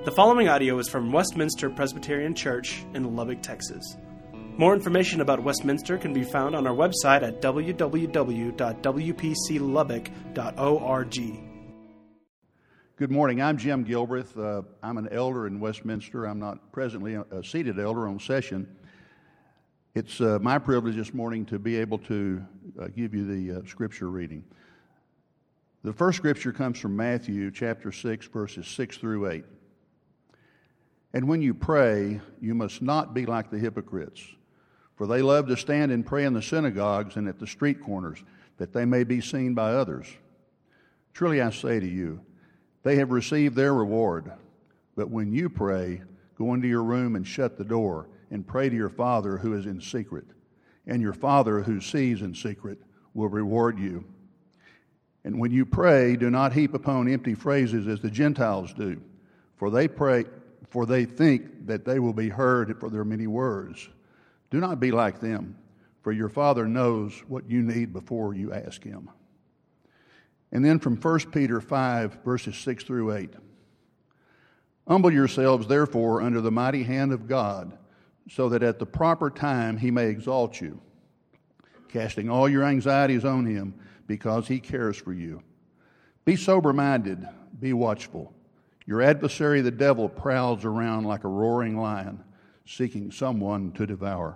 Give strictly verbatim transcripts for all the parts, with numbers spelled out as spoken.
The following audio is from Westminster Presbyterian Church in Lubbock, Texas. More information about Westminster can be found on our website at w w w dot w p c lubbock dot org. Good morning. I'm Jim Gilbreth. Uh, I'm an elder in Westminster. I'm not presently a seated elder on session. It's uh, my privilege this morning to be able to uh, give you the uh, scripture reading. The first scripture comes from Matthew chapter six, verses six through eight. And when you pray, you must not be like the hypocrites, for they love to stand and pray in the synagogues and at the street corners, that they may be seen by others. Truly I say to you, they have received their reward. But when you pray, go into your room and shut the door, and pray to your Father who is in secret. And your Father who sees in secret will reward you. And when you pray, do not heap upon empty phrases as the Gentiles do, for they pray, for they think that they will be heard for their many words. Do not be like them, for your Father knows what you need before you ask Him. And then from First Peter five, verses six through eight. Humble yourselves, therefore, under the mighty hand of God, so that at the proper time He may exalt you, casting all your anxieties on Him, because He cares for you. Be sober-minded, be watchful. Your adversary, the devil, prowls around like a roaring lion, seeking someone to devour.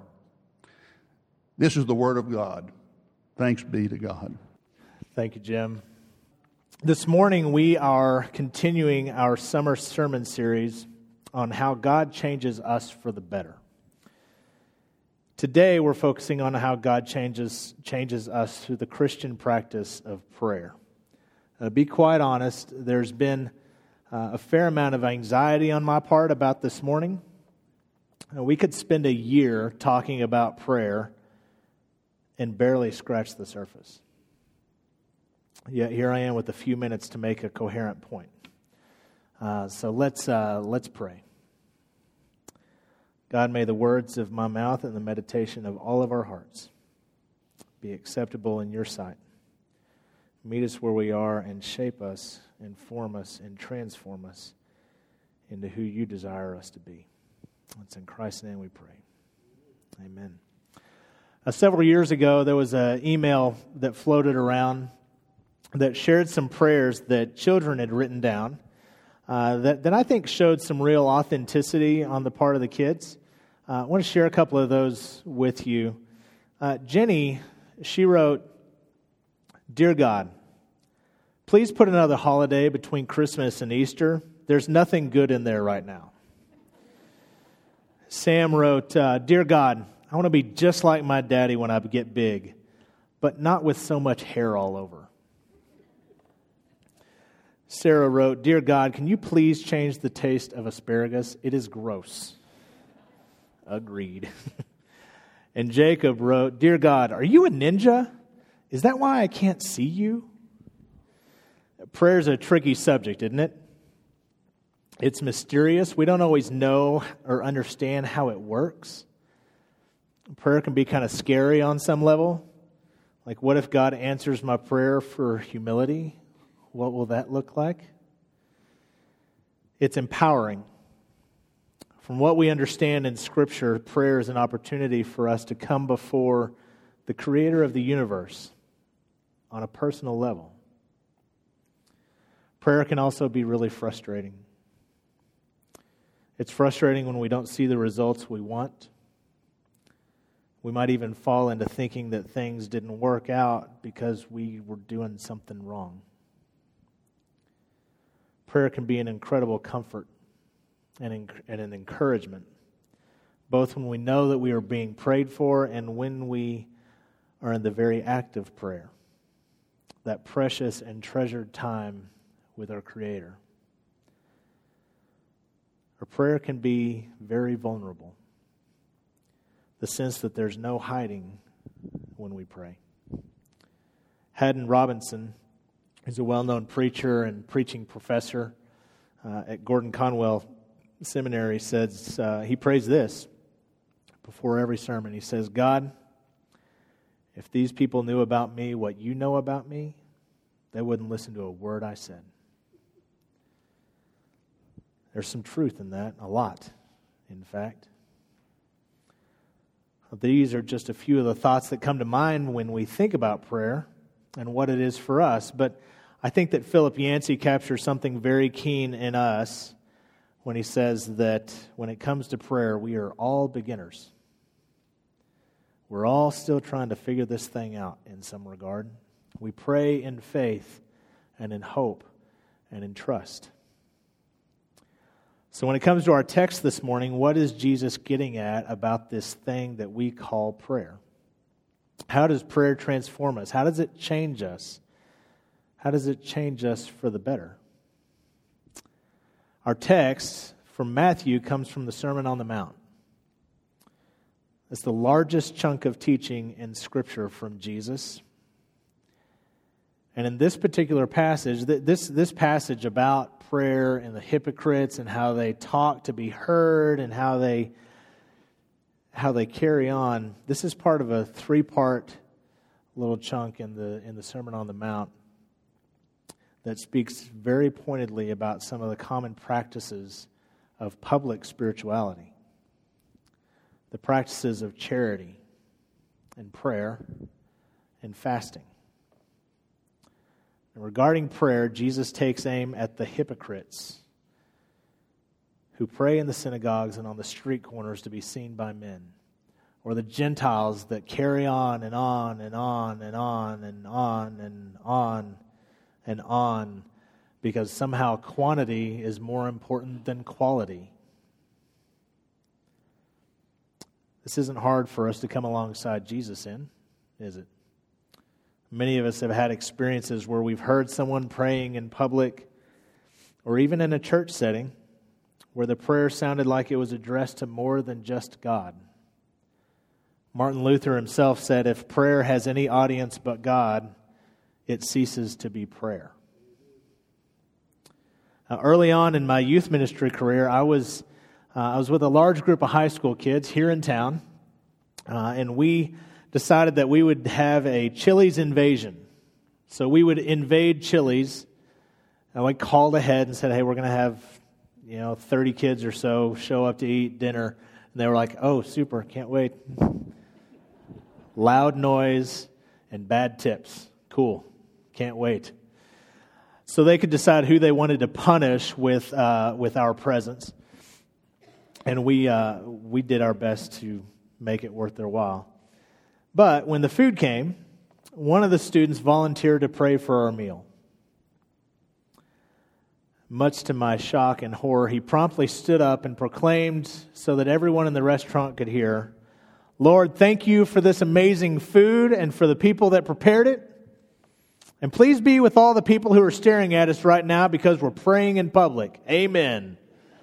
This is the word of God. Thanks be to God. Thank you, Jim. This morning we are continuing our summer sermon series on how God changes us for the better. Today we're focusing on how God changes changes us through the Christian practice of prayer. Uh, be quite honest, there's been uh, a fair amount of anxiety on my part about this morning. Uh, we could spend a year talking about prayer and barely scratch the surface. Yet here I am with a few minutes to make a coherent point. Uh, so let's uh, let's pray. God, may the words of my mouth and the meditation of all of our hearts be acceptable in your sight. Meet us where we are and shape us, inform us, and transform us into who you desire us to be. It's in Christ's name we pray. Amen. Uh, several years ago, there was an email that floated around that shared some prayers that children had written down uh, that, that I think showed some real authenticity on the part of the kids. Uh, I want to share a couple of those with you. Uh, Jenny, she wrote, "Dear God, please put another holiday between Christmas and Easter. There's nothing good in there right now." Sam wrote, uh, "Dear God, I want to be just like my daddy when I get big, but not with so much hair all over." Sarah wrote, "Dear God, can you please change the taste of asparagus? It is gross." Agreed. And Jacob wrote, "Dear God, are you a ninja? Is that why I can't see you?" Prayer's a tricky subject, isn't it? It's mysterious. We don't always know or understand how it works. Prayer can be kind of scary on some level. Like, what if God answers my prayer for humility? What will that look like? It's empowering. From what we understand in Scripture, prayer is an opportunity for us to come before the Creator of the universe on a personal level. Prayer can also be really frustrating. It's frustrating when we don't see the results we want. We might even fall into thinking that things didn't work out because we were doing something wrong. Prayer can be an incredible comfort and an encouragement, both when we know that we are being prayed for and when we are in the very act of prayer, that precious and treasured time with our Creator. Our prayer can be very vulnerable, the sense that there's no hiding when we pray. Haddon Robinson is a well-known preacher and preaching professor uh, at Gordon Conwell Seminary. Says uh, he prays this before every sermon. He says, "God, if these people knew about me what you know about me, they wouldn't listen to a word I said." There's some truth in that, a lot, in fact. These are just a few of the thoughts that come to mind when we think about prayer and what it is for us. But I think that Philip Yancey captures something very keen in us when he says that when it comes to prayer, we are all beginners. We're all still trying to figure this thing out in some regard. We pray in faith and in hope and in trust. So when it comes to our text this morning, what is Jesus getting at about this thing that we call prayer? How does prayer transform us? How does it change us? How does it change us for the better? Our text from Matthew comes from the Sermon on the Mount. It's the largest chunk of teaching in Scripture from Jesus. And in this particular passage, this, this passage about prayer and the hypocrites and how they talk to be heard and how they how they carry on, this is part of a three-part little chunk in the in the Sermon on the Mount that speaks very pointedly about some of the common practices of public spirituality. The practices of charity and prayer and fasting. And regarding prayer, Jesus takes aim at the hypocrites who pray in the synagogues and on the street corners to be seen by men, or the Gentiles that carry on and on and on and on and on and on and on because somehow quantity is more important than quality. This isn't hard for us to come alongside Jesus in, is it? Many of us have had experiences where we've heard someone praying in public or even in a church setting where the prayer sounded like it was addressed to more than just God. Martin Luther himself said, if prayer has any audience but God, it ceases to be prayer. Now, early on in my youth ministry career, I was uh, I was with a large group of high school kids here in town, uh, and we decided that we would have a Chili's invasion. So we would invade Chili's, and we called ahead and said, hey, we're going to have, you know, thirty kids or so show up to eat dinner. And they were like, oh, super, can't wait. Loud noise and bad tips. Cool, can't wait. So they could decide who they wanted to punish with uh, with our presence. And we uh, we did our best to make it worth their while. But when the food came, one of the students volunteered to pray for our meal. Much to my shock and horror, he promptly stood up and proclaimed so that everyone in the restaurant could hear, Lord, thank you for this amazing food and for the people that prepared it. And please be with all the people who are staring at us right now because we're praying in public. Amen.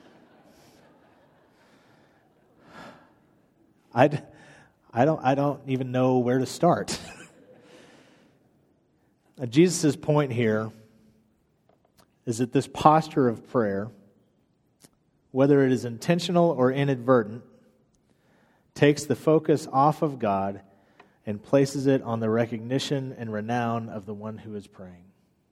I'd... I don't I don't even know where to start. Jesus' point here is that this posture of prayer, whether it is intentional or inadvertent, takes the focus off of God and places it on the recognition and renown of the one who is praying.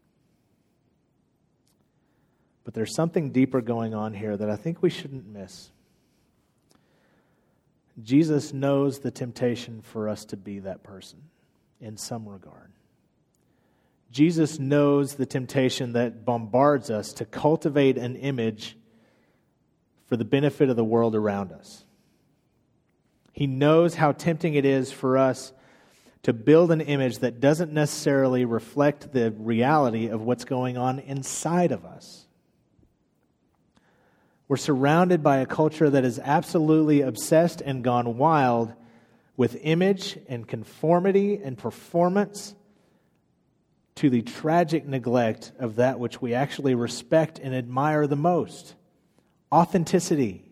But there's something deeper going on here that I think we shouldn't miss. Jesus knows the temptation for us to be that person in some regard. Jesus knows the temptation that bombards us to cultivate an image for the benefit of the world around us. He knows how tempting it is for us to build an image that doesn't necessarily reflect the reality of what's going on inside of us. We're surrounded by a culture that is absolutely obsessed and gone wild with image and conformity and performance to the tragic neglect of that which we actually respect and admire the most. Authenticity.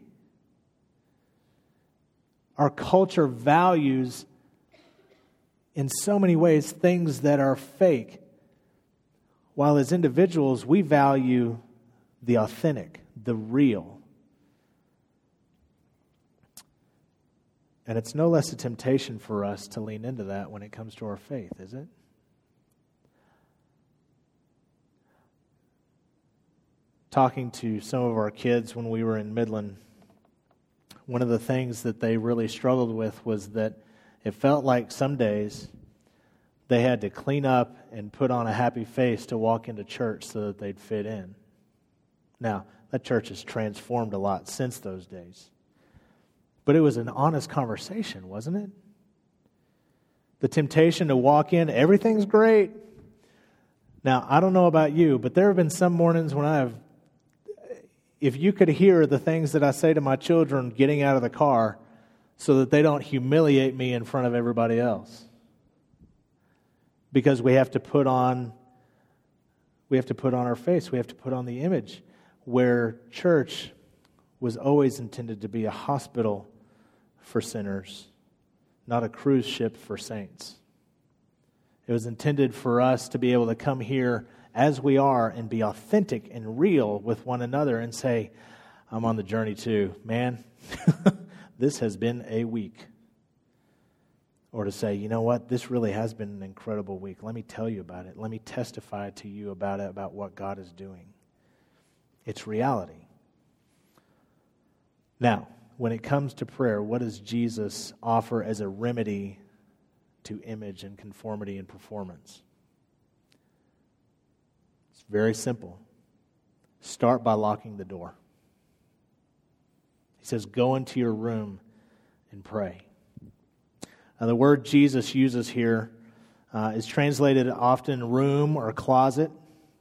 Our culture values, in so many ways, things that are fake, while as individuals we value the authentic, the real. And it's no less a temptation for us to lean into that when it comes to our faith, is it? talking to some of our kids when we were in Midland, one of the things that they really struggled with was that it felt like some days they had to clean up and put on a happy face to walk into church so that they'd fit in. Now, that church has transformed a lot since those days. But it was an honest conversation, wasn't it? The temptation to walk in, everything's great. Now, I don't know about you, but there have been some mornings when I have, if you could hear the things that I say to my children getting out of the car so that they don't humiliate me in front of everybody else. Because we have to put on, we have to put on our face, we have to put on the image, where church was always intended to be a hospital for sinners, not a cruise ship for saints. It was intended for us to be able to come here as we are and be authentic and real with one another and say, I'm on the journey too. Man, this has been a week. Or to say, you know what, this really has been an incredible week. Let me tell you about it. Let me testify to you about it, about what God is doing. It's reality. Now, when it comes to prayer, what does Jesus offer as a remedy to image and conformity and performance? It's very simple. Start by locking the door. He says, go into your room and pray. Now, the word Jesus uses here uh, is translated often room or closet.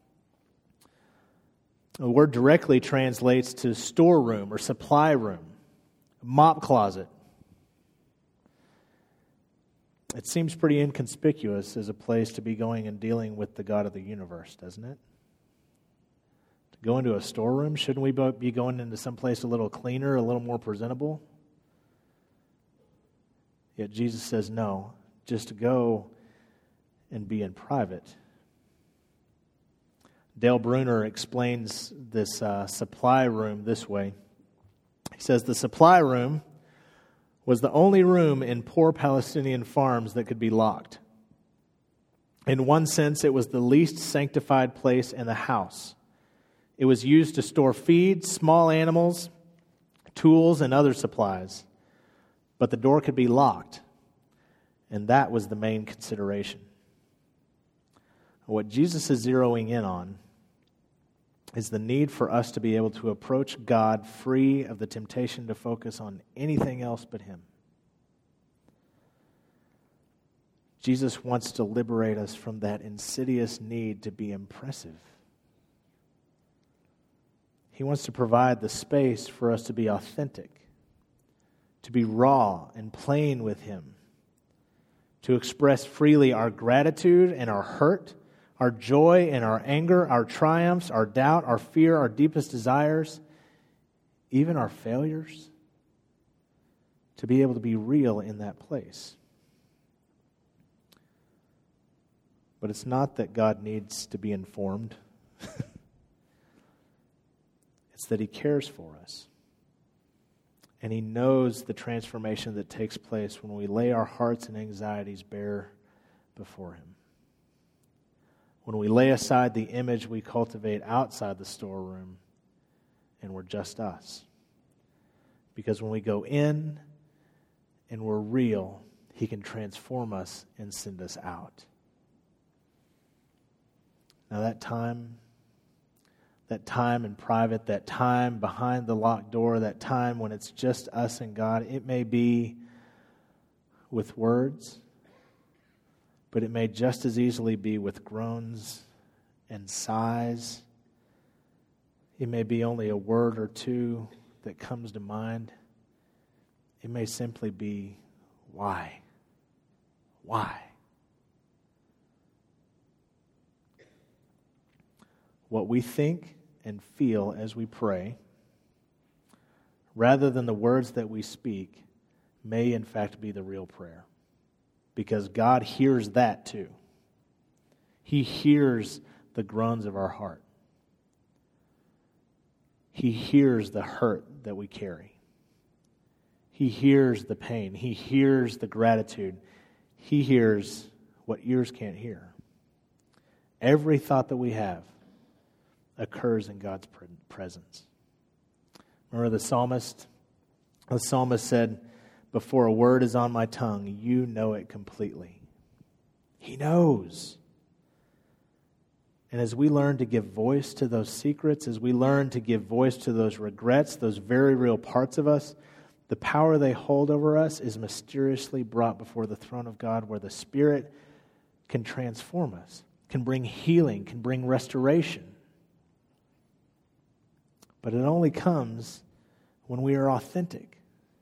The word directly translates to storeroom or supply room, mop closet. It seems pretty inconspicuous as a place to be going and dealing with the God of the universe, doesn't it? To go into a storeroom, shouldn't we be going into someplace a little cleaner, a little more presentable? Yet Jesus says, no, just to go and be in private. Dale Bruner explains this uh, supply room this way. He says, the supply room was the only room in poor Palestinian farms that could be locked. In one sense, it was the least sanctified place in the house. It was used to store feed, small animals, tools, and other supplies. But the door could be locked, and that was the main consideration. What Jesus is zeroing in on is the need for us to be able to approach God free of the temptation to focus on anything else but Him. Jesus wants to liberate us from that insidious need to be impressive. He wants to provide the space for us to be authentic, to be raw and plain with Him, to express freely our gratitude and our hurt, our joy and our anger, our triumphs, our doubt, our fear, our deepest desires, even our failures, to be able to be real in that place. But it's not that God needs to be informed. It's that He cares for us. And He knows the transformation that takes place when we lay our hearts and anxieties bare before Him. When we lay aside the image we cultivate outside the storeroom and we're just us. Because when we go in and we're real, He can transform us and send us out. Now that time, that time in private, that time behind the locked door, that time when it's just us and God, it may be with words, but it may just as easily be with groans and sighs. It may be only a word or two that comes to mind. It may simply be, why? Why? What we think and feel as we pray, rather than the words that we speak, may in fact be the real prayer. Because God hears that too. He hears the groans of our heart. He hears the hurt that we carry. He hears the pain. He hears the gratitude. He hears what ears can't hear. Every thought that we have occurs in God's presence. Remember the psalmist? The psalmist said, before a word is on my tongue, you know it completely. He knows. And as we learn to give voice to those secrets, as we learn to give voice to those regrets, those very real parts of us, the power they hold over us is mysteriously brought before the throne of God, where the Spirit can transform us, can bring healing, can bring restoration. But it only comes when we are authentic.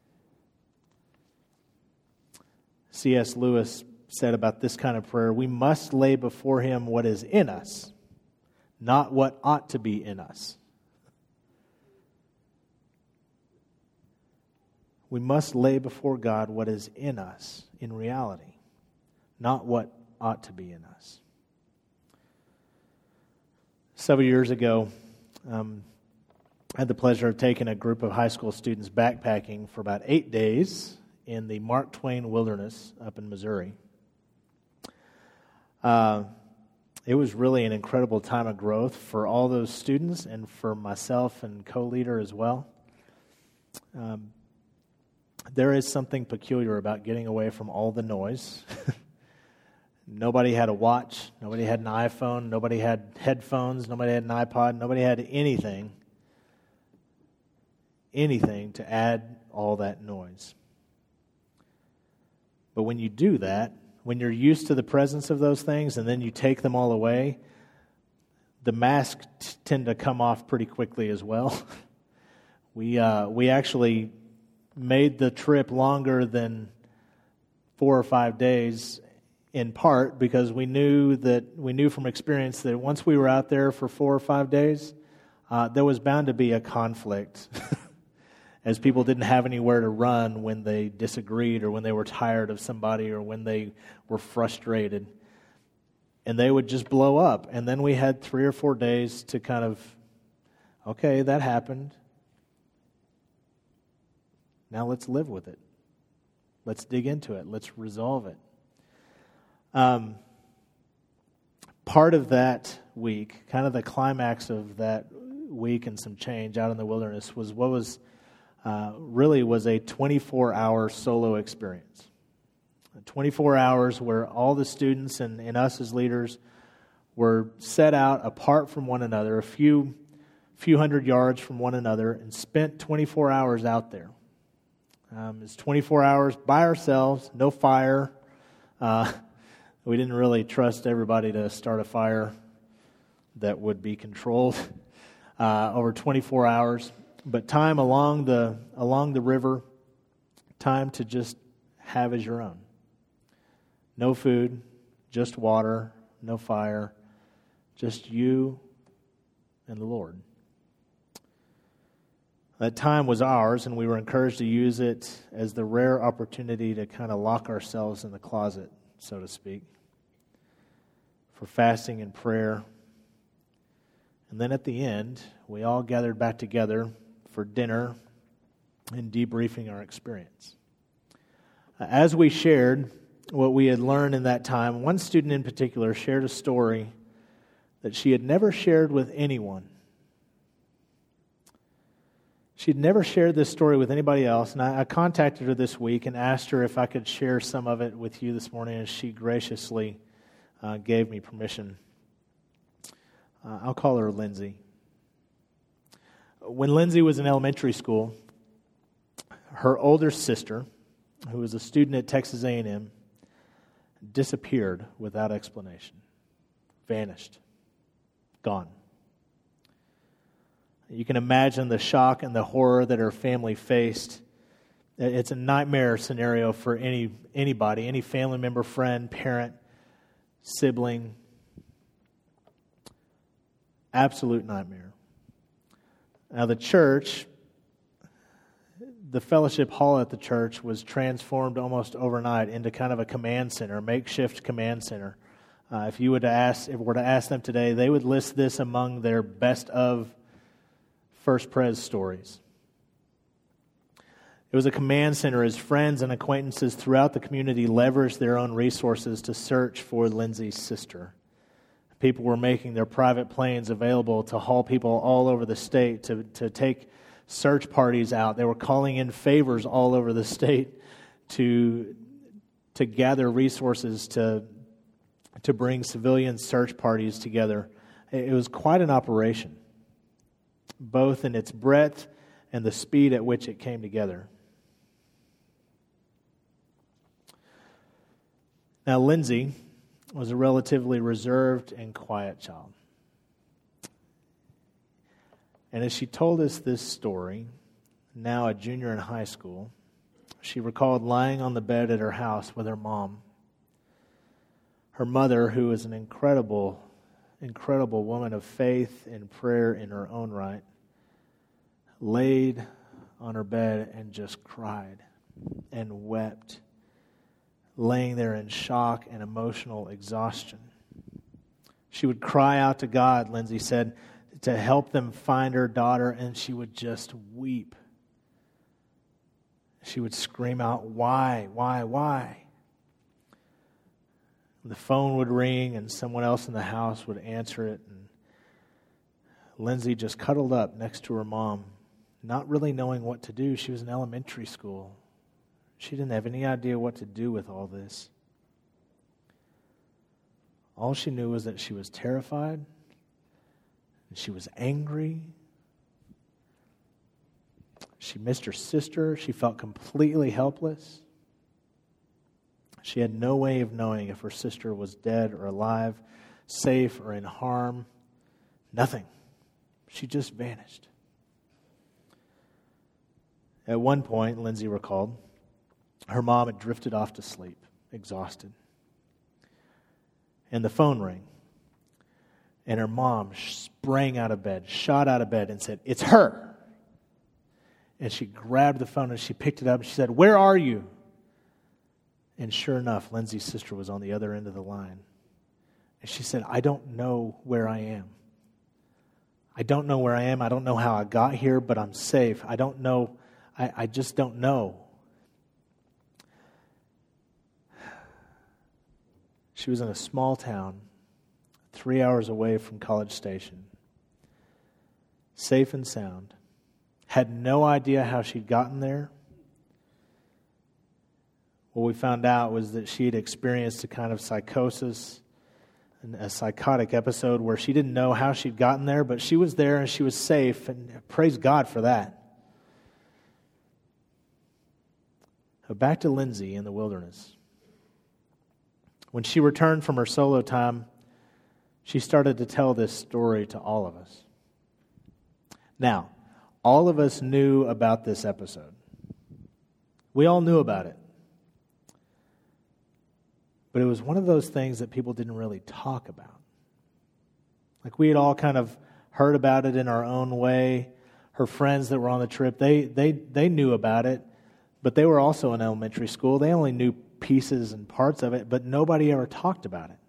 C S Lewis said about this kind of prayer, we must lay before Him what is in us, not what ought to be in us. We must lay before God what is in us in reality, not what ought to be in us. Several years ago, um, I had the pleasure of taking a group of high school students backpacking for about eight days in the Mark Twain Wilderness up in Missouri. Uh, it was really an incredible time of growth for all those students and for myself and co-leader as well. Um, there is something peculiar about getting away from all the noise. Nobody had a watch. Nobody had an iPhone. Nobody had headphones. Nobody had an iPod. Nobody had anything, anything to add all that noise. But when you do that, when you're used to the presence of those things and then you take them all away, the masks t- tend to come off pretty quickly as well. we uh, we actually made the trip longer than four or five days, in part because we knew that we knew from experience that once we were out there for four or five days, uh, there was bound to be a conflict. As people didn't have anywhere to run when they disagreed or when they were tired of somebody or when they were frustrated. And they would just blow up. And then we had three or four days to kind of, okay, that happened. Now let's live with it. Let's dig into it. Let's resolve it. Um, part of that week, kind of the climax of that week and some change out in the wilderness was what was Uh, really was a twenty-four hour solo experience. twenty-four hours where all the students and, and us as leaders were set out apart from one another, a few few hundred yards from one another, and spent twenty-four hours out there. Um, it's twenty-four hours by ourselves, no fire. Uh, we didn't really trust everybody to start a fire that would be controlled uh, over twenty-four hours. But time along the along the river, time to just have as your own. No food, just water, no fire, just you and the Lord. That time was ours, and we were encouraged to use it as the rare opportunity to kind of lock ourselves in the closet, so to speak, for fasting and prayer. And then at the end, we all gathered back together for dinner and debriefing our experience. As we shared what we had learned in that time, one student in particular shared a story that she had never shared with anyone. She had never shared this story with anybody else, and I, I contacted her this week and asked her if I could share some of it with you this morning, and she graciously uh, gave me permission. Uh, I'll call her Lindsay. When Lindsay was in elementary school, her older sister, who was a student at Texas A and M, disappeared without explanation, vanished, gone. You can imagine the shock and the horror that her family faced. It's a nightmare scenario for any anybody, any family member, friend, parent, sibling. Absolute nightmare. Now the church, the fellowship hall at the church was transformed almost overnight into kind of a command center, makeshift command center. Uh, if you were to ask, if we were to ask them today, they would list this among their best of First Pres stories. It was a command center as friends and acquaintances throughout the community leveraged their own resources to search for Lindsay's sister. People were making their private planes available to haul people all over the state to, to take search parties out. They were calling in favors all over the state to, to gather resources to, to bring civilian search parties together. It was quite an operation, both in its breadth and the speed at which it came together. Now, Lindsay was a relatively reserved and quiet child. And as she told us this story, now a junior in high school, she recalled lying on the bed at her house with her mom. Her mother, who was an incredible, incredible woman of faith and prayer in her own right, laid on her bed and just cried and wept, laying there in shock and emotional exhaustion. She would cry out to God, Lindsay said, to help them find her daughter, and she would just weep. She would scream out, "Why, why, why?" The phone would ring, and someone else in the house would answer it, and Lindsay just cuddled up next to her mom, not really knowing what to do. She was in elementary school. She didn't have any idea what to do with all this. All she knew was that she was terrified, and she was angry. She missed her sister. She felt completely helpless. She had no way of knowing if her sister was dead or alive, safe or in harm. Nothing. She just vanished. At one point, Lindsay recalled, her mom had drifted off to sleep, exhausted. And the phone rang. And her mom sprang out of bed, shot out of bed, and said, "It's her." And she grabbed the phone and she picked it up and she said, "Where are you?" And sure enough, Lindsay's sister was on the other end of the line. And she said, "I don't know where I am. I don't know where I am. I don't know how I got here, but I'm safe. I don't know. I, I just don't know." She was in a small town, three hours away from College Station, safe and sound, had no idea how she'd gotten there. What we found out was that she had experienced a kind of psychosis, a psychotic episode where she didn't know how she'd gotten there, but she was there and she was safe, and praise God for that. But back to Lindsay in the wilderness. When she returned from her solo time, she started to tell this story to all of us. Now, all of us knew about this episode. We all knew about it. But it was one of those things that people didn't really talk about. Like, we had all kind of heard about it in our own way. Her friends that were on the trip, they they they knew about it, but they were also in elementary school. They only knew pieces and parts of it, but nobody ever talked about it.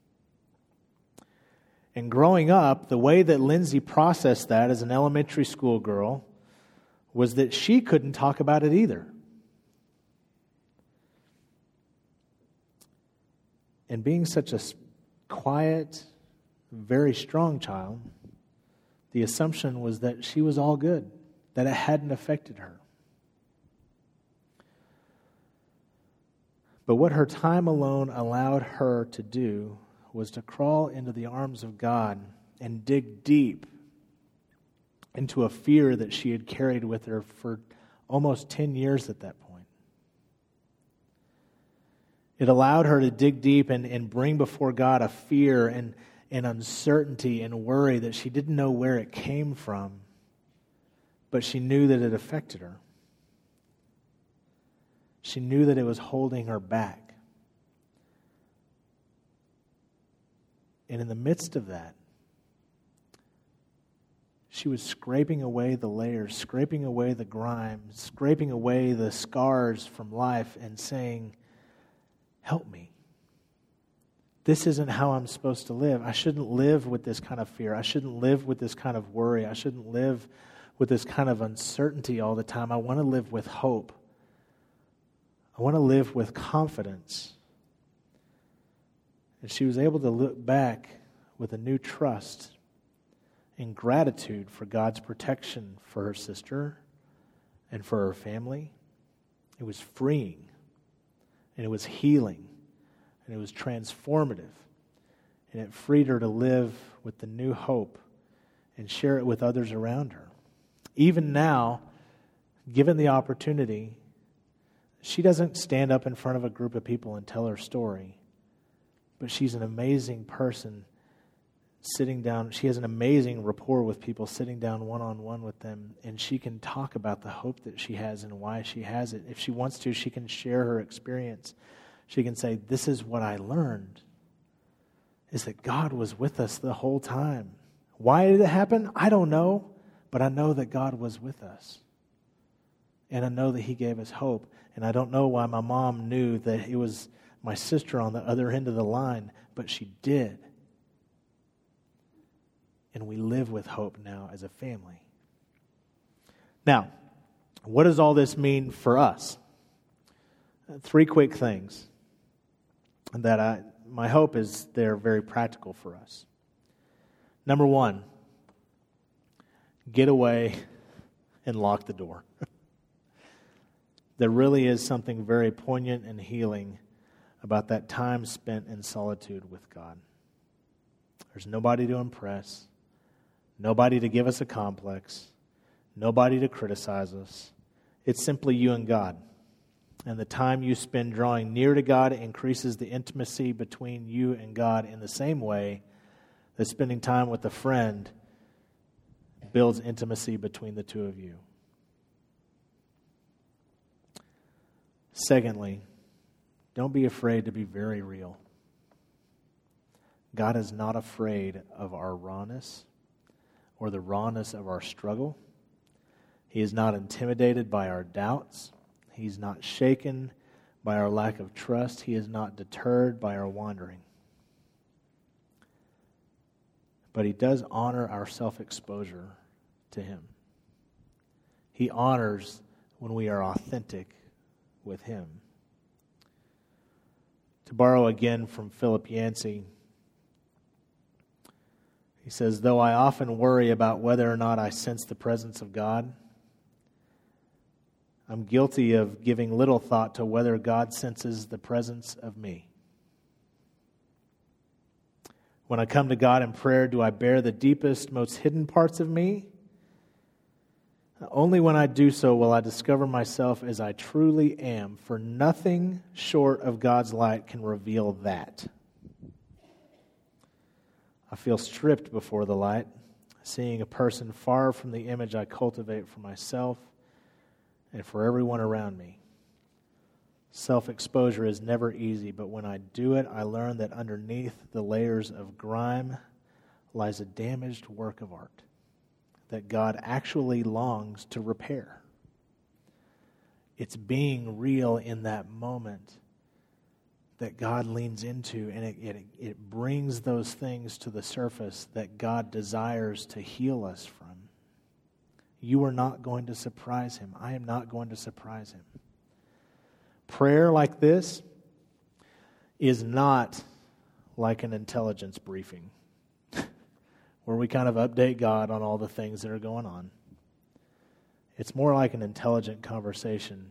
And growing up, the way that Lindsay processed that as an elementary school girl was that she couldn't talk about it either. And being such a quiet, very strong child, the assumption was that she was all good, that it hadn't affected her. But what her time alone allowed her to do was to crawl into the arms of God and dig deep into a fear that she had carried with her for almost ten years at that point. It allowed her to dig deep and, and bring before God a fear and, and uncertainty and worry that she didn't know where it came from, but she knew that it affected her. She knew that it was holding her back. And in the midst of that, she was scraping away the layers, scraping away the grime, scraping away the scars from life and saying, "Help me. This isn't how I'm supposed to live. I shouldn't live with this kind of fear. I shouldn't live with this kind of worry. I shouldn't live with this kind of uncertainty all the time. I want to live with hope. I want to live with confidence." And she was able to look back with a new trust and gratitude for God's protection for her sister and for her family. It was freeing, and it was healing, and it was transformative, and it freed her to live with the new hope and share it with others around her. Even now, given the opportunity, she doesn't stand up in front of a group of people and tell her story, but she's an amazing person sitting down. She has an amazing rapport with people, sitting down one-on-one with them, and she can talk about the hope that she has and why she has it. If she wants to, she can share her experience. She can say, this is what I learned, is that God was with us the whole time. Why did it happen? I don't know, but I know that God was with us. And I know that He gave us hope. And I don't know why my mom knew that it was my sister on the other end of the line, but she did. And we live with hope now as a family. Now, what does all this mean for us? Three quick things that I, my hope is they're very practical for us. Number one, get away and lock the door. There really is something very poignant and healing about that time spent in solitude with God. There's nobody to impress, nobody to give us a complex, nobody to criticize us. It's simply you and God. And the time you spend drawing near to God increases the intimacy between you and God in the same way that spending time with a friend builds intimacy between the two of you. Secondly, don't be afraid to be very real. God is not afraid of our rawness or the rawness of our struggle. He is not intimidated by our doubts. He's not shaken by our lack of trust. He is not deterred by our wandering. But He does honor our self-exposure to Him. He honors when we are authentic with Him. To borrow again from Philip Yancey, he says, though I often worry about whether or not I sense the presence of God, I'm guilty of giving little thought to whether God senses the presence of me. When I come to God in prayer, do I bear the deepest, most hidden parts of me? Only when I do so will I discover myself as I truly am, for nothing short of God's light can reveal that. I feel stripped before the light, seeing a person far from the image I cultivate for myself and for everyone around me. Self-exposure is never easy, but when I do it, I learn that underneath the layers of grime lies a damaged work of art that God actually longs to repair. It's being real in that moment that God leans into, and it, it, it brings those things to the surface that God desires to heal us from. You are not going to surprise Him. I am not going to surprise Him. Prayer like this is not like an intelligence briefing where we kind of update God on all the things that are going on. It's more like an intelligent conversation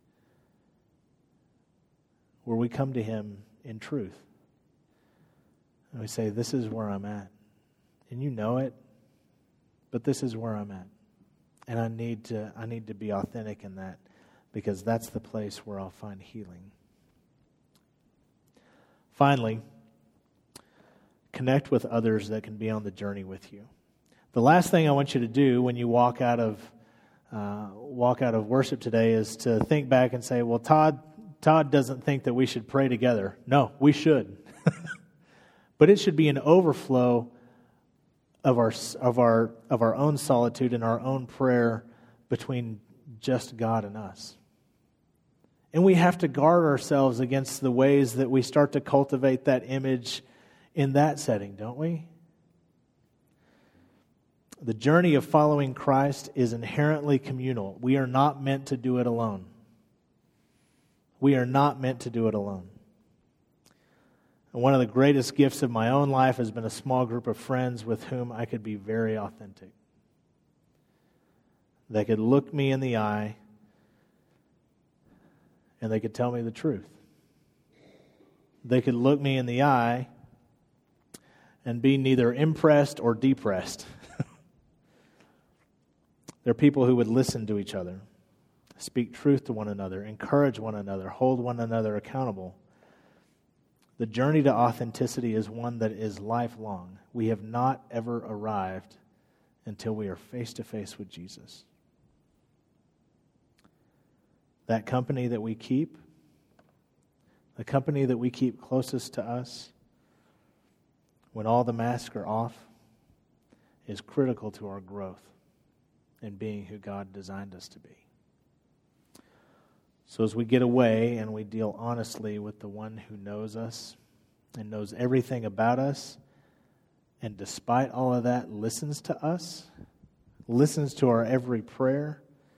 where we come to Him in truth. And we say, this is where I'm at. And you know it, but this is where I'm at. And I need to I need to be authentic in that, because that's the place where I'll find healing. Finally, connect with others that can be on the journey with you. The last thing I want you to do when you walk out of uh, walk out of worship today is to think back and say, well, Todd, Todd doesn't think that we should pray together. No, we should. But it should be an overflow of our of our of our own solitude and our own prayer between just God and us. And we have to guard ourselves against the ways that we start to cultivate that image in that setting, don't we? The journey of following Christ is inherently communal. We are not meant to do it alone. We are not meant to do it alone. And one of the greatest gifts of my own life has been a small group of friends with whom I could be very authentic. They could look me in the eye and they could tell me the truth. They could look me in the eye and be neither impressed or depressed. They're people who would listen to each other, speak truth to one another, encourage one another, hold one another accountable. The journey to authenticity is one that is lifelong. We have not ever arrived until we are face to face with Jesus. That company that we keep, the company that we keep closest to us, when all the masks are off, is critical to our growth in being who God designed us to be. So as we get away and we deal honestly with the one who knows us and knows everything about us, and despite all of that, listens to us, listens to our every prayer,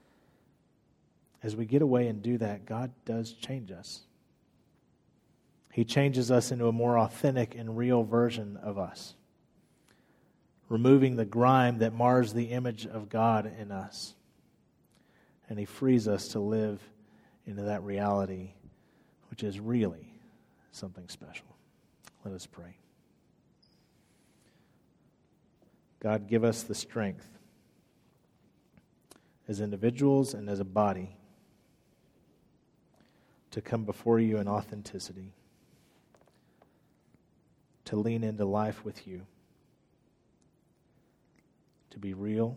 as we get away and do that, God does change us. He changes us into a more authentic and real version of us, removing the grime that mars the image of God in us. And He frees us to live into that reality, which is really something special. Let us pray. God, give us the strength as individuals and as a body to come before you in authenticity, to lean into life with you, to be real,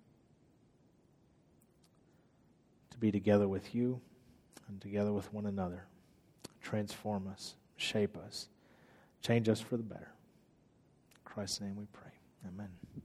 to be together with you and together with one another. Transform us, shape us, change us for the better. In Christ's name we pray. Amen.